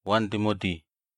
1 Timothy.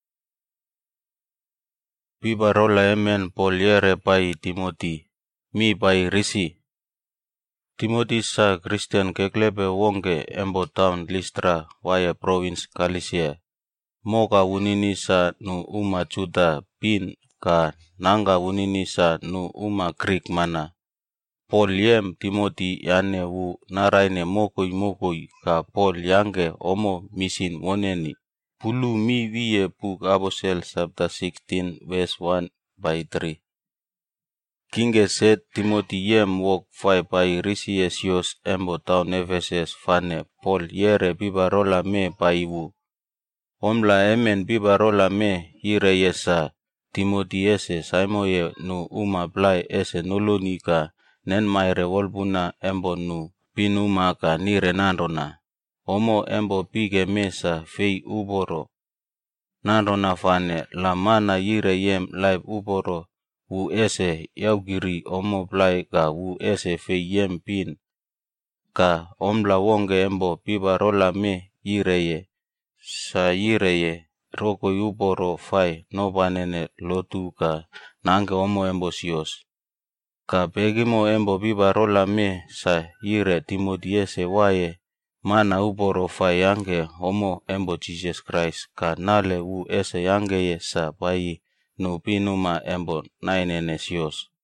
Piba rola emen Paul yere pai Timothy. Mi pai risi. Timothy sa Christian keklebe wonge embo town Lystra waya province Galatia. Moka unini sa nu uma Juda pin ka nanga unini sa nu uma Greek mana. Paul yem Timothy yane wu naraine mokoi ka Paul yange omo misin woneni. Pulu mi wiye book Apostle chapter 16 verse 1 by 3. Kinge said Timothy yem wok fai by Risiesios embo town Ephesus fane Paul yere biba rola me by wu. Omla emen biba rola me yire yesa Timothy ese saimoye nu uma blai ese noloni ka nen maire wolbuna embo nu pinuma ka nire nandona. Omo embo pige mesa fei uboro. Nandona fane la mana yire yem live uboro. Wu ese yaugiri omo blai ka wu ese fei yem pin. Ka omla wonge embo piba rola me yireye. Sa yireye roko uboro fai nobanene lotu ka nange omo embo sios. Ka begimo embo biba rola me sa yire Timothy ese waye. Mana uboro fai yange omo embo Jesus Christ ka nale wu ese yange ye sa bayi no pinuma embo nainene sios.